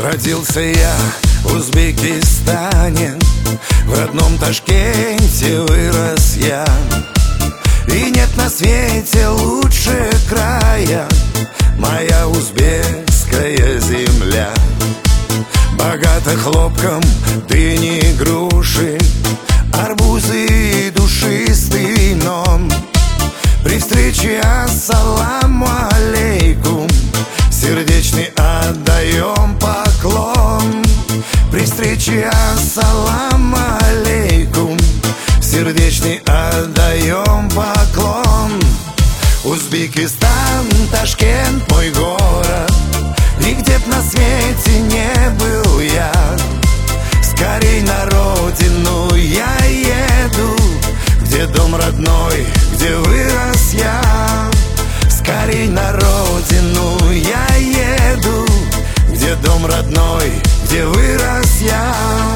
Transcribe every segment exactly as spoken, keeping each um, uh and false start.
Родился я в Узбекистане, в родном Ташкенте вырос я. И нет на свете лучше края моя узбекская земля. Богата хлопком дыни, груши, арбузы и душистый вином. При встрече ассаламу алейкум сердечный отдаем поклон. При встрече ассаламу алейкум сердечный отдаем поклон. Узбекистан, Ташкент, мой город, и где б на свете не был я, скорей на родину я еду, где дом родной, где вырос я. Скорей на родину я еду, где дом родной, где вырос я.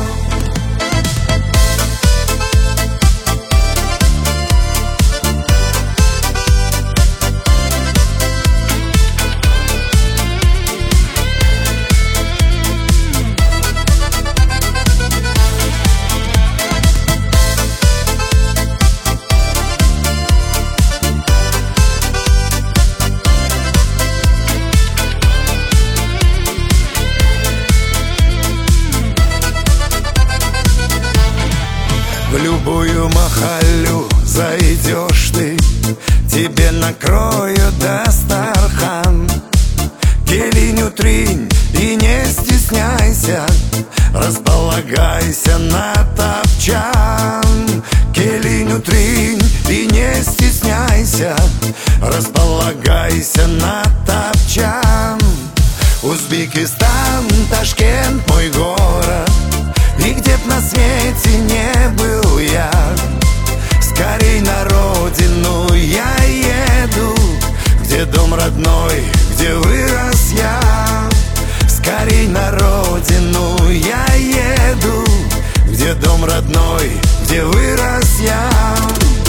В любую махалю зайдешь ты, тебе накроют дастархан. Келиню тринь и не стесняйся, располагайся на топчан. Келиню тринь и не стесняйся, располагайся на топчан. Узбекистан, Ташкент, мой город, и где б на свете не был я, скорей на родину я еду, где дом родной, где вырос я. Скорей на родину я еду, где дом родной, где вырос я.